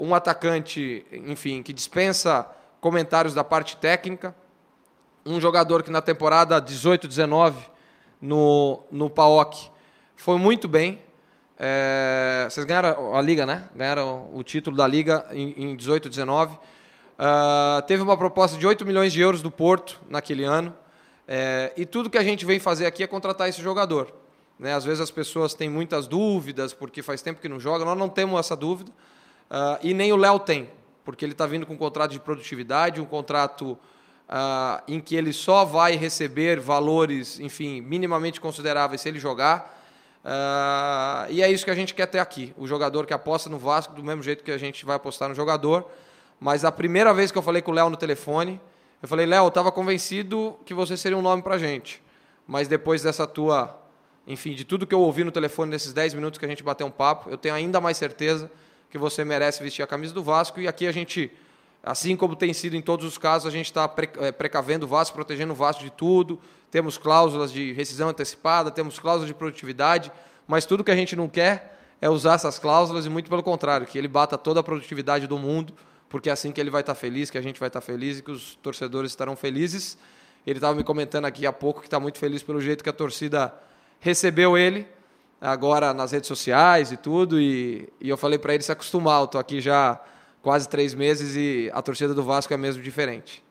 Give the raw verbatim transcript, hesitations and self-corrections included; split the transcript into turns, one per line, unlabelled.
um atacante, enfim, que dispensa comentários da parte técnica, um jogador que na temporada dezoito dezenove no, no P A O K foi muito bem. É, vocês ganharam a Liga, né? Ganharam o título da Liga em, em dezoito dezenove. Uh, teve uma proposta de oito milhões de euros do Porto naquele ano. É, e tudo que a gente vem fazer aqui é contratar esse jogador. Né? Às vezes as pessoas têm muitas dúvidas, porque faz tempo que não joga. Nós não temos essa dúvida. Uh, e nem o Léo tem, porque ele está vindo com um contrato de produtividade, um contrato uh, em que ele só vai receber valores, enfim, minimamente consideráveis se ele jogar. Uh, e é isso que a gente quer ter aqui. O jogador que aposta no Vasco do mesmo jeito que a gente vai apostar no jogador. Mas a primeira vez que eu falei com o Léo no telefone, eu falei, Léo, eu estava convencido que você seria um nome para a gente. Mas depois dessa tua, enfim, de tudo que eu ouvi no telefone nesses dez minutos que a gente bateu um papo, eu tenho ainda mais certeza que você merece vestir a camisa do Vasco. E aqui a gente, assim como tem sido em todos os casos, a gente está precavendo o Vasco, protegendo o Vasco de tudo. Temos cláusulas de rescisão antecipada, temos cláusulas de produtividade, mas tudo que a gente não quer é usar essas cláusulas e muito pelo contrário, que ele bata toda a produtividade do mundo, porque é assim que ele vai estar feliz, que a gente vai estar feliz e que os torcedores estarão felizes. Ele estava me comentando aqui há pouco que está muito feliz pelo jeito que a torcida recebeu ele, agora nas redes sociais e tudo, e, e eu falei para ele se acostumar, eu estou aqui já quase três meses e a torcida do Vasco é mesmo diferente.